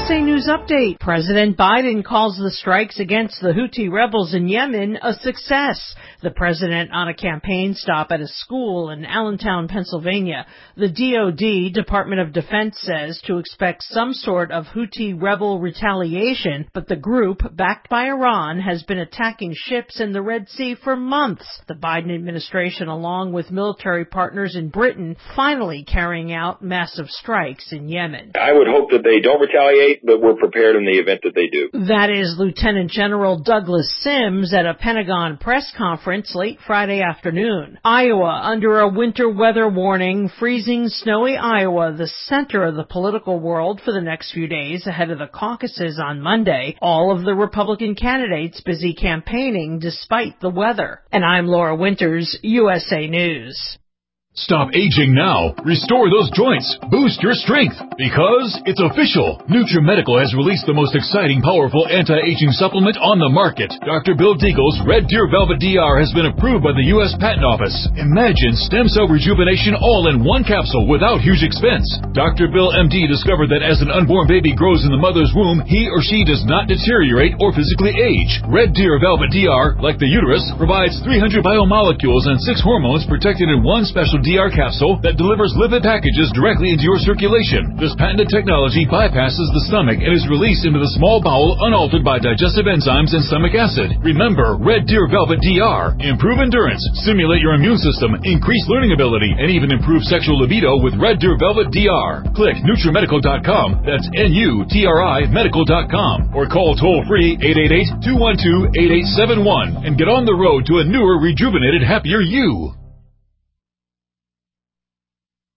USA News Update. President Biden calls the strikes against the Houthi rebels in Yemen a success. The president on a campaign stop at a school in Allentown, Pennsylvania. The DoD, Department of Defense, says to expect some sort of Houthi rebel retaliation, but the group, backed by Iran, has been attacking ships in the Red Sea for months. The Biden administration, along with military partners in Britain, finally carrying out massive strikes in Yemen. I would hope that they don't retaliate, but we're prepared in the event that they do. That is Lieutenant General Douglas Sims at a Pentagon press conference late Friday afternoon. Iowa under a winter weather warning, freezing, snowy Iowa, the center of the political world for the next few days ahead of the caucuses on Monday. All of the Republican candidates busy campaigning despite the weather. And I'm Laura Winters, USA News. Stop aging now. Restore those joints. Boost your strength. Because it's official. NutriMedical has released the most exciting, powerful anti-aging supplement on the market. Dr. Bill Deagle's Red Deer Velvet DR has been approved by the U.S. Patent Office. Imagine stem cell rejuvenation all in one capsule without huge expense. Dr. Bill MD discovered that as an unborn baby grows in the mother's womb, he or she does not deteriorate or physically age. Red Deer Velvet DR, like the uterus, provides 300 biomolecules and 6 hormones protected in one special DR capsule that delivers lipid packages directly into your circulation. This patented technology bypasses the stomach and is released into the small bowel unaltered by digestive enzymes and stomach acid. Remember, Red Deer Velvet DR. Improve endurance, stimulate your immune system, increase learning ability, and even improve sexual libido with Red Deer Velvet DR. Click NutriMedical.com, that's N-U-T-R-I Medical.com, or call toll-free 888-212-8871 and get on the road to a newer, rejuvenated, happier you.